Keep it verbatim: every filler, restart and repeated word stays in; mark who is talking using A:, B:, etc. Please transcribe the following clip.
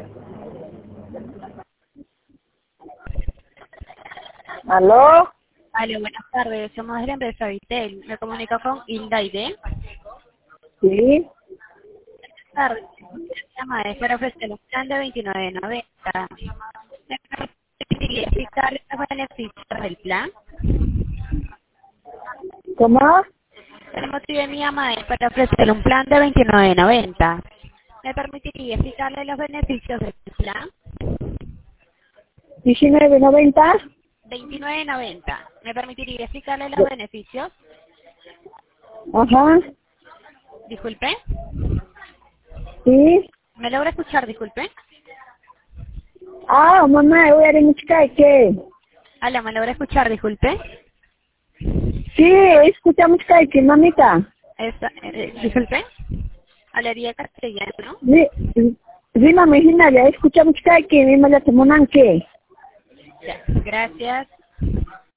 A: ¿Aló?
B: Aló, buenas tardes. Somos de la empresa Vitel. Me comunico con Hilda Aide.
A: Sí.
B: Buenas tardes. Llama es para ofrecer un plan de veintinueve noventa. ¿Me permitiría explicar los beneficios del plan?
A: ¿Cómo?
B: El motivo de mi llamada es para ofrecer un plan de veintinueve noventa. ¿Me permitiría explicarle los beneficios del plan?
A: diecinueve noventa.
B: veintinueve noventa. ¿Me permitiría explicarle los beneficios?
A: Ajá.
B: Disculpe.
A: Sí.
B: ¿Me logra escuchar? Disculpe.
A: Ah, mamá, voy a ir ¿qué?
B: Aló, ¿me logra escuchar? Disculpe.
A: Sí, escucha música ¿qué, mamita?
B: Esta, eh, disculpe. Hablaría castellano.
A: Sí, sí, mami, ya escucha música ¿qué? Me la toman ¿qué?
B: Ya, gracias.